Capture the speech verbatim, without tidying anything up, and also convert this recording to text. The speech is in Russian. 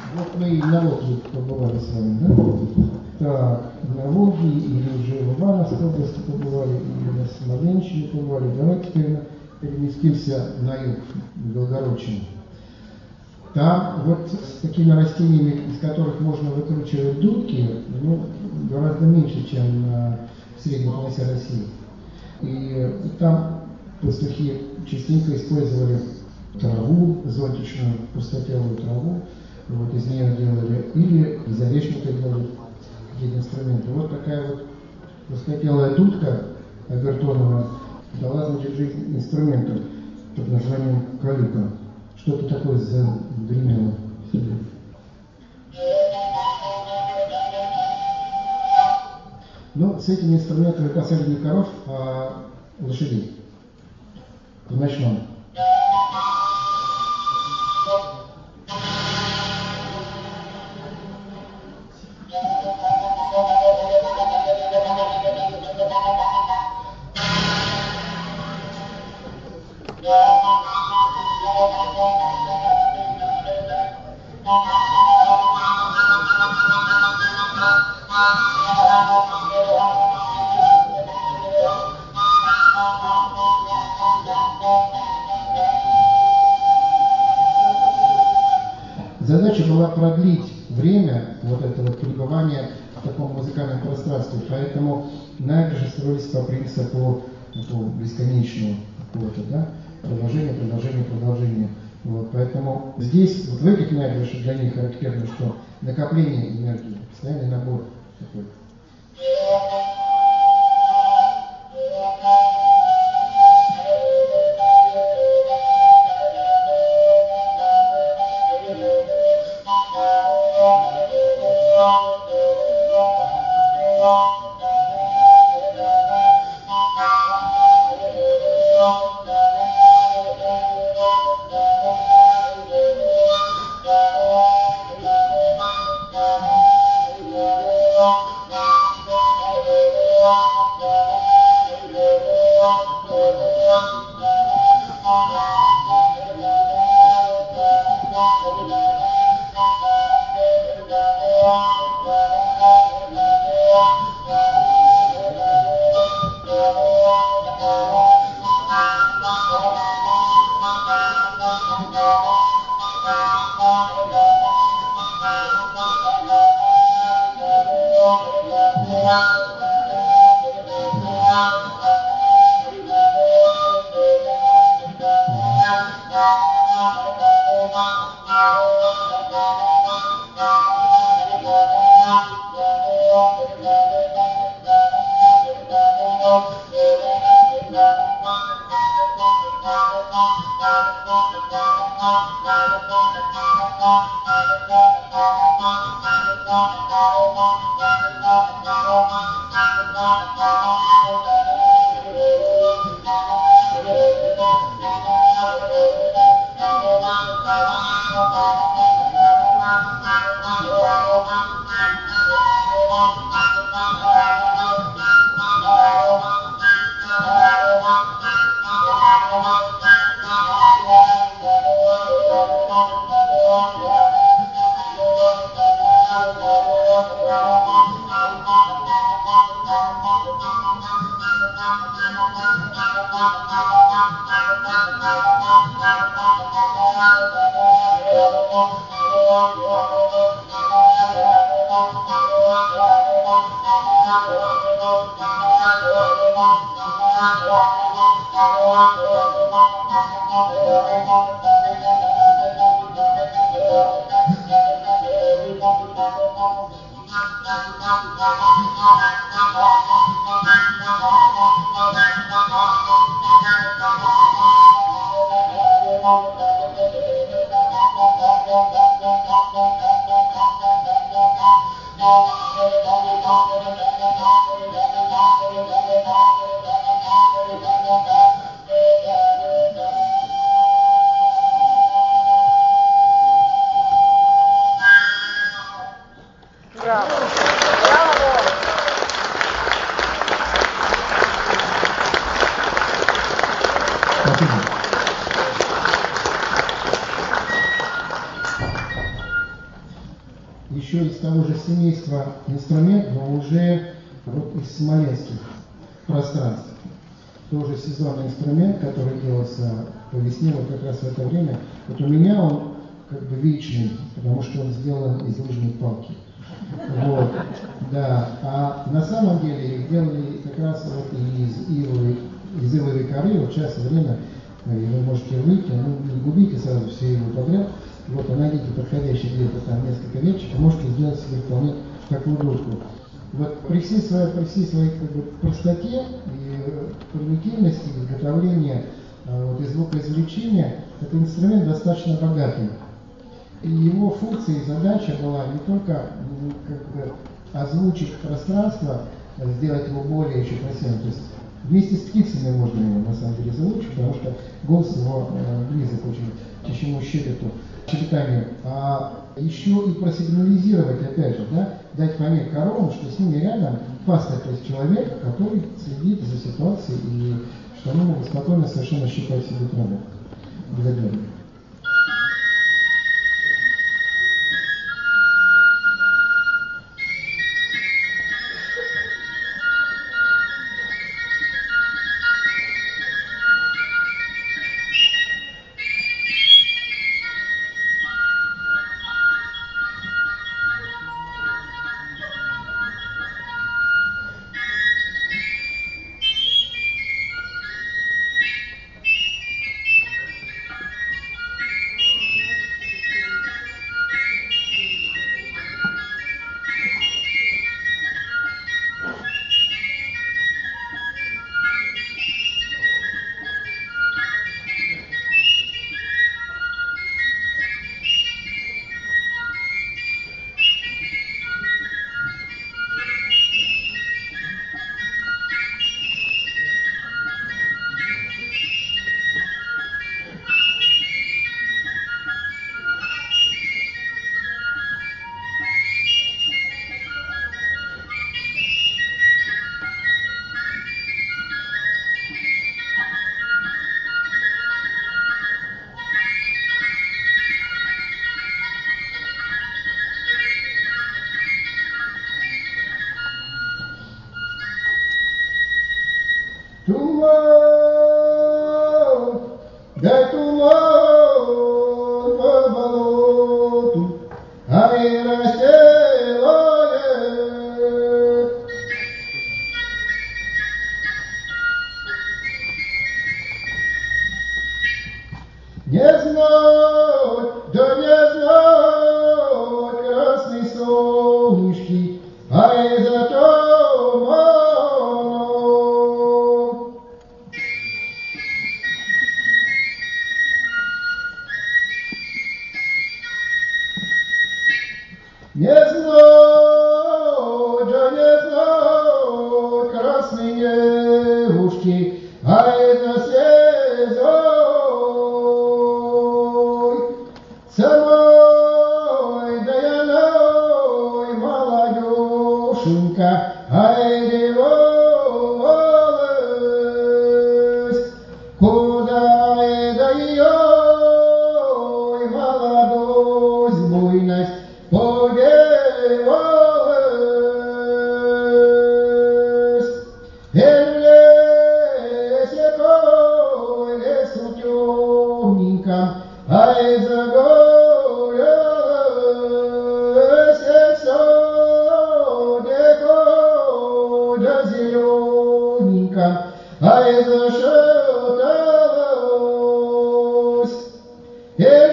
Вот мы и на Волге побывали с вами, да? Так, на Волге или уже в Ивановской области побывали, или на Смоленщине побывали. Давайте теперь переместимся на юг, в Белгородчину. Там вот с такими растениями, из которых можно выкручивать дудки, ну, гораздо меньше, чем на средней полосе России. И там пастухи частенько использовали траву, зонтичную пустотелую траву, вот из нее делали, или из орешника делали какие-то инструменты. Вот такая вот пустотелая дудка обертоновая дала, значит, жизнь инструменту под названием калюка. Что-то такое загремело. Ну, с этими инструментами посадили не коров, а лошадей. В ночном. Задача была продлить время вот этого пребывания в таком музыкальном пространстве, поэтому набережные строились по принципу такого бесконечного какого-то, да, продолжения, продолжения, продолжения. Вот, поэтому здесь, вот в этих набережных для них характерно, что накопление энергии, постоянный набор такой. еще из того же семейства инструмент, но уже вот из смоленских пространств. Тоже сезонный инструмент, который делался по весне, вот как раз в это время. Вот у меня он как бы вечный, потому что он сделан из лыжной палки. Вот, да. А на самом деле их делали как раз вот из ивовой, из ивовой коры. Вот сейчас время, и вы можете выйти, ну не губите сразу все ивы подряд. Вот, а найдите подходящий где-то там несколько веточек, можете сделать себе вполне такую доску. Вот при всей своей, при всей своей как бы, простоте и примитивности изготовления вот, и звукоизвлечения, этот инструмент достаточно богатый. И его функция и задача была не только как бы, озвучить пространство, сделать его более еще красивым. То есть вместе с птицами можно его на самом деле зазвучить, потому что голос его э, близок очень к птичьему щебету, щебетанию. А еще и просигнализировать, опять же, да, дать понять коровам, что с ними рядом пастырь, то есть человек, который следит за ситуацией и что они могут спокойно совершенно щипать себе траву. Благодарю. Туман, да туман по болоту, ай расстилает. Не знать, да не знать красной солнышки, ай за туманом. Не знать, да не знать красной девушки, ай за слезой. Самой даяной молодеженька, ай девалась, куда и да ее молодость, буйность подевалась. И в лесе, кой лесу темненьком, ай загорелось, и в садику да зелененьком, ай зашаталось.